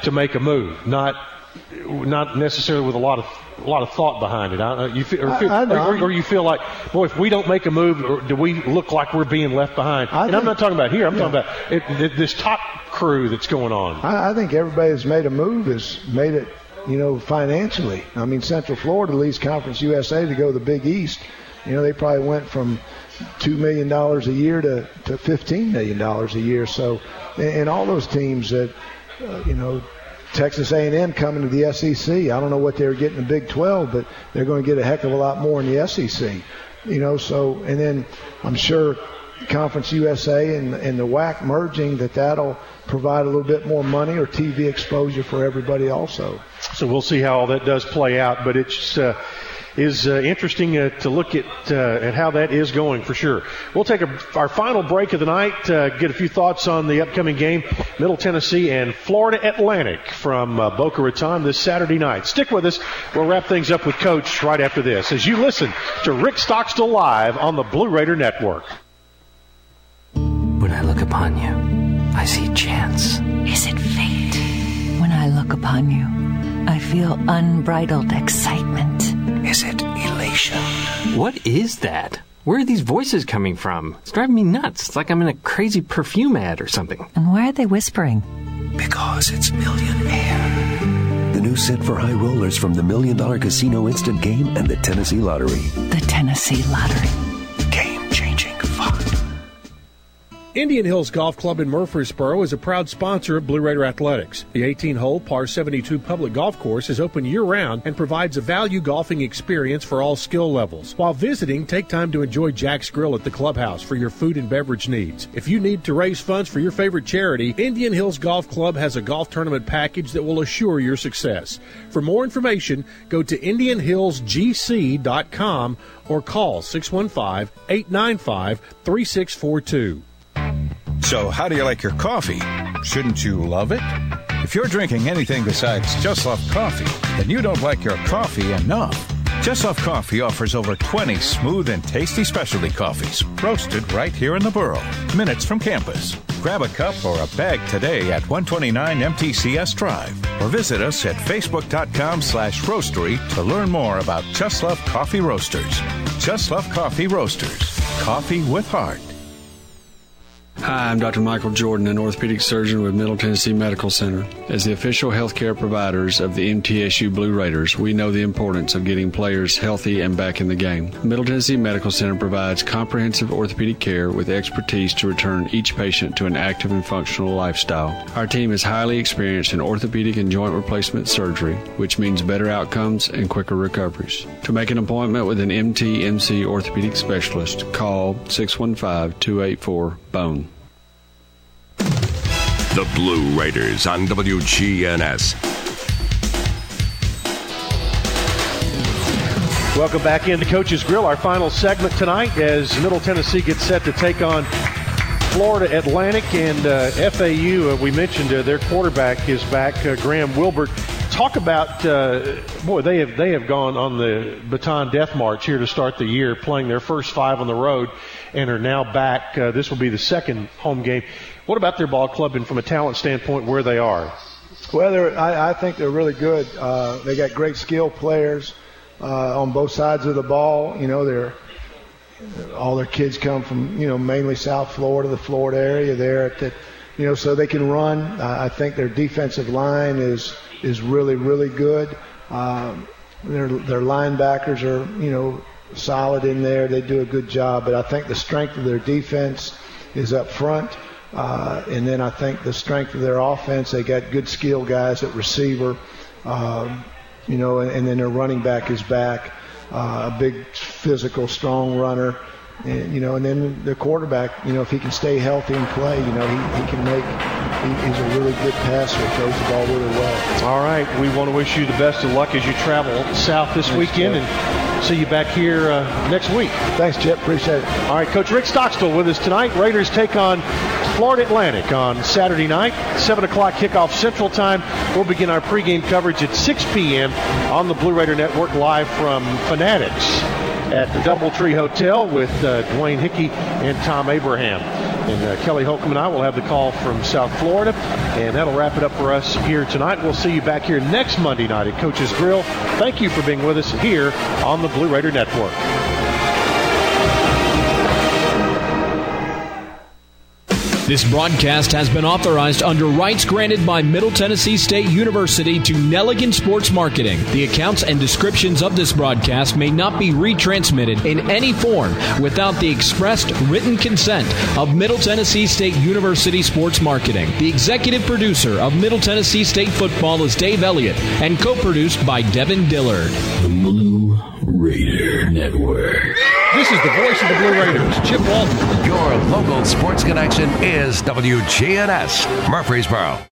A: to make a move, not not necessarily with a lot of a lot of thought behind it. I, you feel, or, feel,
B: I, I
A: or, or you feel like, boy, if we don't make a move, or do we look like we're being left behind? I and think, I'm not talking about here. I'm yeah. talking about it, it, this top crew that's going on.
B: I, I think everybody that's made a move has made it, you know, financially. I mean, Central Florida leads Conference U S A to go to the Big East. You know, they probably went from two million dollars a year to, to fifteen million dollars a year. So, and, and all those teams that, uh, you know, Texas A and M coming to the S E C. I don't know what they were getting in the Big twelve, but they're going to get a heck of a lot more in the S E C. You know, so, and then I'm sure Conference U S A and, and the W A C merging, that that'll provide a little bit more money or T V exposure for everybody also.
A: So we'll see how all that does play out, but it's uh, is uh, interesting uh, to look at uh, at how that is going for sure. We'll take a, our final break of the night, uh, get a few thoughts on the upcoming game, Middle Tennessee and Florida Atlantic from uh, Boca Raton this Saturday night. Stick with us. We'll wrap things up with Coach right after this as you listen to Rick Stockstill Live on the Blue Raider Network.
E: When I look upon you, I see chance.
N: Is it fate? When I look upon you, I feel unbridled excitement.
E: Is it elation? What is that? Where are these voices coming from? It's driving me nuts. It's like I'm in a crazy perfume ad or something.
N: And why are they whispering?
M: Because it's Millionaire. The new set for high rollers from the Million Dollar Casino Instant Game and the Tennessee Lottery.
N: The Tennessee Lottery.
M: Game-changing fun.
C: Indian Hills Golf Club in Murfreesboro is a proud sponsor of Blue Raider Athletics. The eighteen-hole par seventy-two public golf course is open year-round and provides a value golfing experience for all skill levels. While visiting, take time to enjoy Jack's Grill at the clubhouse for your food and beverage needs. If you need to raise funds for your favorite charity, Indian Hills Golf Club has a golf tournament package that will assure your success. For more information, go to indian hills g c dot com or call six one five, eight nine five, three six four two.
Q: So how do you like your coffee? Shouldn't you love it? If you're drinking anything besides Just Love Coffee, then you don't like your coffee enough. Just Love Coffee offers over twenty smooth and tasty specialty coffees, roasted right here in the borough, minutes from campus. Grab a cup or a bag today at one twenty-nine M T C S Drive, or visit us at facebook.com slash roastery to learn more about Just Love Coffee Roasters. Just Love Coffee Roasters. Coffee with heart.
R: Hi, I'm Doctor Michael Jordan, an orthopedic surgeon with Middle Tennessee Medical Center. As the official healthcare providers of the M T S U Blue Raiders, we know the importance of getting players healthy and back in the game. Middle Tennessee Medical Center provides comprehensive orthopedic care with expertise to return each patient to an active and functional lifestyle. Our team is highly experienced in orthopedic and joint replacement surgery, which means better outcomes and quicker recoveries. To make an appointment with an M T M C orthopedic specialist, call six one five, two eight four, B O N E.
Y: The Blue Raiders on W G N S.
A: Welcome back into Coach's Grill, our final segment tonight as Middle Tennessee gets set to take on Florida Atlantic and uh, F A U. Uh, we mentioned uh, their quarterback is back, uh, Graham Wilbert. Talk about, uh, boy, they have they have gone on the baton death march here to start the year, playing their first five on the road and are now back. Uh, this will be the second home game. What about their ball club and from a talent standpoint where they are?
B: Well, they're, I, I think they're really good. Uh, they got great skill players uh, on both sides of the ball. You know, they're all their kids come from, you know, mainly South Florida, the Florida area there. At the, you know, so they can run. Uh, I think their defensive line is is really, really good. Um, their their linebackers are, you know, solid in there. They do a good job. But I think the strength of their defense is up front. Uh, and then I think the strength of their offense, they got good skill guys at receiver, um, you know, and, and then their running back is back, uh, a big physical, strong runner, and, you know, and then the quarterback, you know, if he can stay healthy and play, you know, he, he can make, he, he's a really good passer, throws the ball really well.
A: All right, we want to wish you the best of luck as you travel south this Thanks, weekend, Chip. And see you back here uh, next week.
B: Thanks, Chip. Appreciate it.
A: All right, Coach Rick Stockstill with us tonight. Raiders take on Florida Atlantic on Saturday night, seven o'clock kickoff Central Time. We'll begin our pregame coverage at six p.m. on the Blue Raider Network live from Fanatics at the Doubletree Hotel with uh, Dwayne Hickey and Tom Abraham. And uh, Kelly Holcomb and I will have the call from South Florida, and that'll wrap it up for us here tonight. We'll see you back here next Monday night at Coach's Grill. Thank you for being with us here on the Blue Raider Network.
P: This broadcast has been authorized under rights granted by Middle Tennessee State University to Nelligan Sports Marketing. The accounts and descriptions of this broadcast may not be retransmitted in any form without the expressed written consent of Middle Tennessee State University Sports Marketing. The executive producer of Middle Tennessee State Football is Dave Elliott and co-produced by Devin Dillard.
Y: The Blue Raider Network.
C: This is the voice of the Blue Raiders, Chip Walton.
Y: Your local sports connection is W G N S Murfreesboro.